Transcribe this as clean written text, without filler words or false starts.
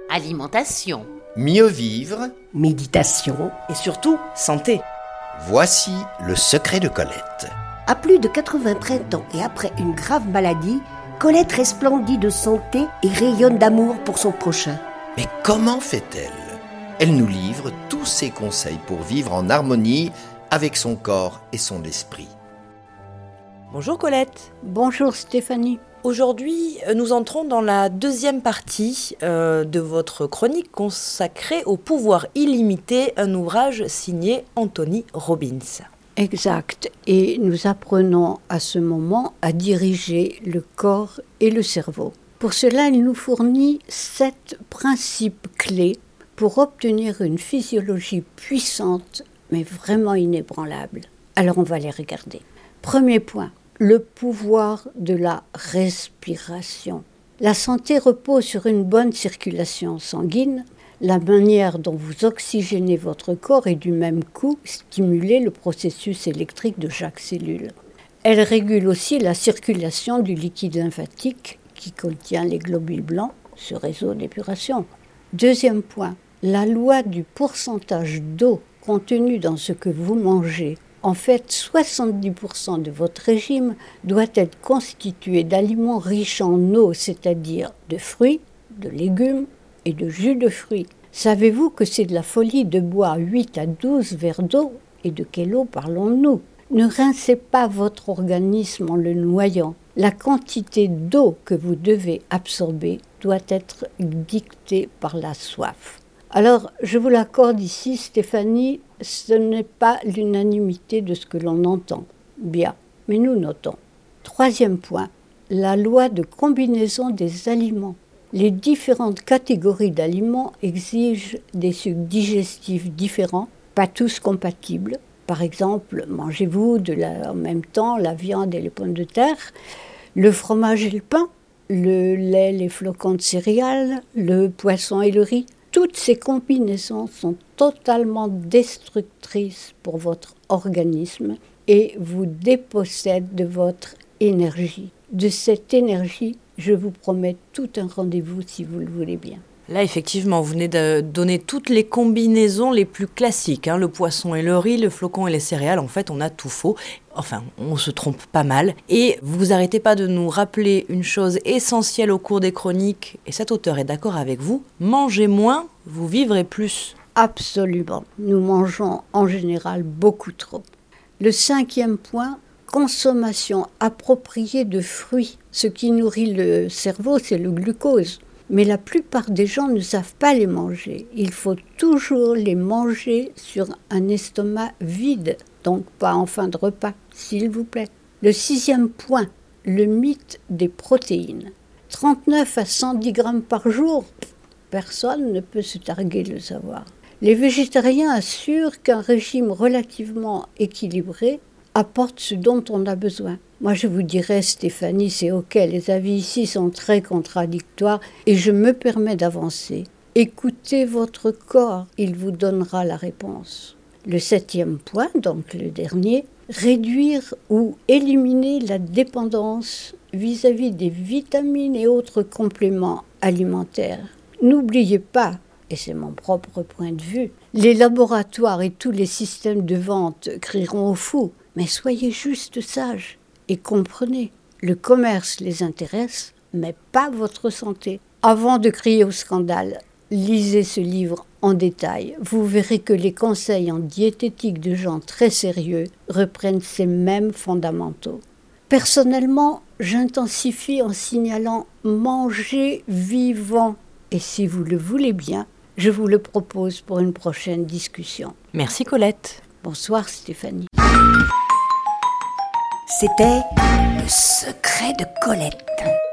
alimentation, mieux vivre, méditation et surtout santé. Voici le secret de Colette. À plus de 80 printemps et après une grave maladie, Colette resplendit de santé et rayonne d'amour pour son prochain. Mais comment fait-elle ? Elle nous livre tous ses conseils pour vivre en harmonie avec son corps et son esprit. Bonjour Colette. Bonjour Stéphanie. Aujourd'hui, nous entrons dans la deuxième partie de votre chronique consacrée au pouvoir illimité, un ouvrage signé Anthony Robbins. Exact. Et nous apprenons à ce moment à diriger le corps et le cerveau. Pour cela, il nous fournit 7 principes clés pour obtenir une physiologie puissante, mais vraiment inébranlable. Alors on va les regarder. Premier point. Le pouvoir de la respiration. La santé repose sur une bonne circulation sanguine, la manière dont vous oxygénez votre corps et du même coup stimuler le processus électrique de chaque cellule. Elle régule aussi la circulation du liquide lymphatique qui contient les globules blancs, ce réseau d'épuration. Deuxième point, la loi du pourcentage d'eau contenu dans ce que vous mangez. En fait, 70% de votre régime doit être constitué d'aliments riches en eau, c'est-à-dire de fruits, de légumes et de jus de fruits. Savez-vous que c'est de la folie de boire 8 à 12 verres d'eau? Et de quelle eau parlons-nous? Ne rincez pas votre organisme en le noyant. La quantité d'eau que vous devez absorber doit être dictée par la soif. Alors, je vous l'accorde ici, Stéphanie, ce n'est pas l'unanimité de ce que l'on entend. Bien, mais nous notons. Troisième point, la loi de combinaison des aliments. Les différentes catégories d'aliments exigent des sucs digestifs différents, pas tous compatibles. Par exemple, mangez-vous en même temps la viande et les pommes de terre, le fromage et le pain, le lait, les flocons de céréales, le poisson et le riz. Toutes ces combinaisons sont totalement destructrices pour votre organisme et vous dépossèdent de votre énergie. De cette énergie, je vous promets tout un rendez-vous si vous le voulez bien. Là, effectivement, vous venez de donner toutes les combinaisons les plus classiques. Le poisson et le riz, le flocon et les céréales. En fait, on a tout faux. Enfin, on se trompe pas mal. Et vous arrêtez pas de nous rappeler une chose essentielle au cours des chroniques. Et cet auteur est d'accord avec vous. Mangez moins, vous vivrez plus. Absolument. Nous mangeons en général beaucoup trop. Le 5e point, consommation appropriée de fruits. Ce qui nourrit le cerveau, c'est le glucose. Mais la plupart des gens ne savent pas les manger. Il faut toujours les manger sur un estomac vide, donc pas en fin de repas, s'il vous plaît. Le 6e point, le mythe des protéines. 39 à 110 grammes par jour, personne ne peut se targuer de le savoir. Les végétariens assurent qu'un régime relativement équilibré apporte ce dont on a besoin. Moi, je vous dirais, Stéphanie, c'est OK, les avis ici sont très contradictoires et je me permets d'avancer. Écoutez votre corps, il vous donnera la réponse. Le 7e point, donc le dernier, réduire ou éliminer la dépendance vis-à-vis des vitamines et autres compléments alimentaires. N'oubliez pas, et c'est mon propre point de vue, les laboratoires et tous les systèmes de vente crieront au fou, mais soyez juste sages. Et comprenez, le commerce les intéresse, mais pas votre santé. Avant de crier au scandale, lisez ce livre en détail. Vous verrez que les conseils en diététique de gens très sérieux reprennent ces mêmes fondamentaux. Personnellement, j'intensifie en signalant « manger vivant ». Et si vous le voulez bien, je vous le propose pour une prochaine discussion. Merci Colette. Bonsoir Stéphanie. C'était le secret de Colette.